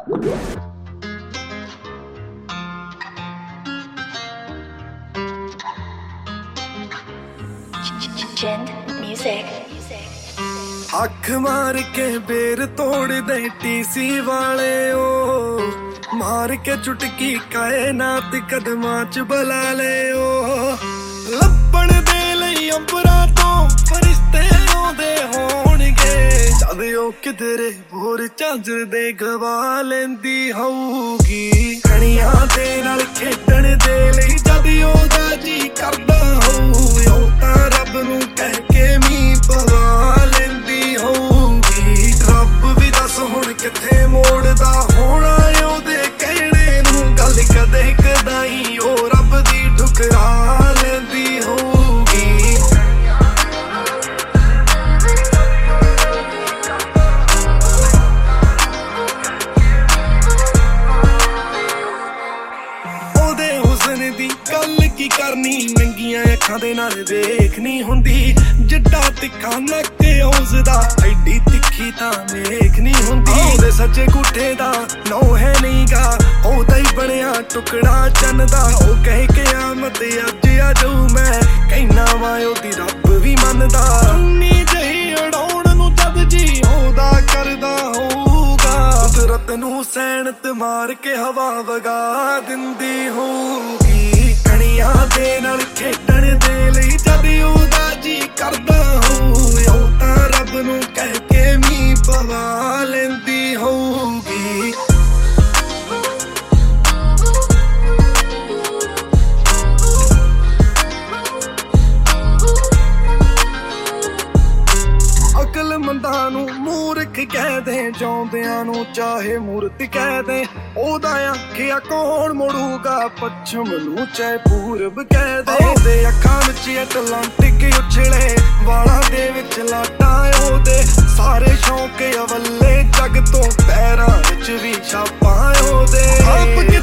Gen Music. ਅੱਖ ਮਾਰ ਕੇ ਬੇਰ ਤੋੜਦੇ ਟੀਸੀ ਵਾਲੇ ਓ, ਮਾਰ ਕੇ ਚੁਟਕੀ ਕਾਇਨਾਤ ਕਦਮਾਂ ਚ ਬੁਲਾ ਲੈ ਓ। ਲੱਭਣ ਦੇ ਲਈ ਅੰਬਰਾਂ ਤੋਂ ਫਰਿਸ਼ਤੇ ਆਉਂਦੇ ਹੋਣਗੇ, ਜਦ ਉਹ ਕਿਧਰੇ ਹੋਰ ਝਾਂਜਰਦੇ ਗਵਾ ਲੈਂਦੀ ਹੋਊਗੀ। ਕਣੀਆਂ ਦੇ ਨਾਲ ਖੇਡਣ ਦੇ ਲਈ ਜਦ ਉਹਦਾ ਜੀ ਕਰਦਾ ਹੋਊ, ਉਹ ਤਾਂ ਰੱਬ ਨੂੰ ਕਹਿ ਕੇ ਮੀਂਹ ਪਵਾ ਲੈਂਦੀ ਹੋਊਗੀ। ਰੱਬ ਵੀ ਦੱਸ ਹੁਣ ਕਿੱਥੇ ਮੋੜਦਾ ਹੋਣਾ ਉਹਦੇ ਕਹਿਣੇ ਨੂੰ, ਗੱਲ ਕਦੇ ਕਦਾਈ ਉਹ ਰੱਬ ਦੀ ਠੁਕਰਾ ਲੈਂਦੀ ਹੋਊਗੀ। ਉਹਦੇ ਹੁਸਨ ਦੀ ਗੱਲ ਕੀ ਕਰਨੀ, ਨੰਗੀਆਂ ਅੱਖਾਂ ਦੇ ਨਾਲ ਵੇਖਣੀ ਹੁੰਦੀ। ਜਿੱਡਾ ਤਿੱਖਾ ਨੱਕ ਉਸਦਾ ਐਡੀ ਤਿੱਖੀ ਤਾਂ ਵੇਖ ਨਹੀਂ ਹੁੰਦੀ। ਉਹਦੇ ਸੱਚੇ ਗੁੱਠੇ ਦਾ ਨੌ ਹੈ ਨੀਗਾ, ਉਹਦਾ ਹੀ ਬਣਿਆ ਟੁਕੜਾ ਚੰਨ ਦਾ। ਉਹ ਕਹੇ ਕਿਆਮਤ ਅੱਜ ਆ ਜਾਊ, ਮੈਂ ਕਹਿਣਾ ਵਾ ਉਹਦੀ ਰੱਬ ਵੀ ਮੰਨਦਾ। ਉਨੀ ਜਹੀ ਉਡਾਉਣ ਨੂੰ ਜਦ ਜੀ ਉਹਦਾ ਕਰਦਾ ਹੋਊਗਾ, ਕੁਦਰਤ ਨੂੰ ਸੈਨਤ ਮਾਰ ਕੇ ਹਵਾ ਵਗਾ ਦਿੰਦੀ ਹੋਊਗੀ। ਕਣੀਆਂ ਦੇ ਨਾਲ ਖੇਡਣ ਦੇ ਲਈ ਜਦ ਉਹਦਾ ਜੀ ਕਰਦਾ ਹੋਊ, ਉਹ ਤਾਂ ਰੱਬ ਨੂੰ ਕਹਿ ਕੇ ਮੀਂਹ ਪਵਾ ਲੈਂਦੀ ਹੋਊਗੀ। ਅਕਲਮੰਦਾਂ ਨੂੰ ਮੂਰਖ ਕਹਿ ਦੇ, ਜਿਉਂਦਿਆਂ ਨੂੰ ਚਾਹੇ ਮੂਰਤ ਕਹਿ ਦੇ। ਉਹਦਾ ਆਖਿਆ ਕੌਣ ਮੋੜੂਗਾ ਪੱਛਮ ਨੂੰ, ਚਾਹੇ ਪੂਰਬ ਕਹਿ ਦੇ। ਉਹਦੇ ਅੱਖਾਂ ਵਿੱਚ ਐਟਲਾਂਟਿਕ ਉਛਲੇ, ਵਾਲਾਂ ਦੇ ਵਿੱਚ ਲਾਟਾਂ ਉਹਦੇ। ਸਾਰੇ ਸ਼ੌਂਕ ਅਵੱਲੇ ਜੱਗ ਤੋਂ ਪੈਰਾਂ ਵਿੱਚ ਵੀ ਛਾਪਾਂ ਉਹਦੇ।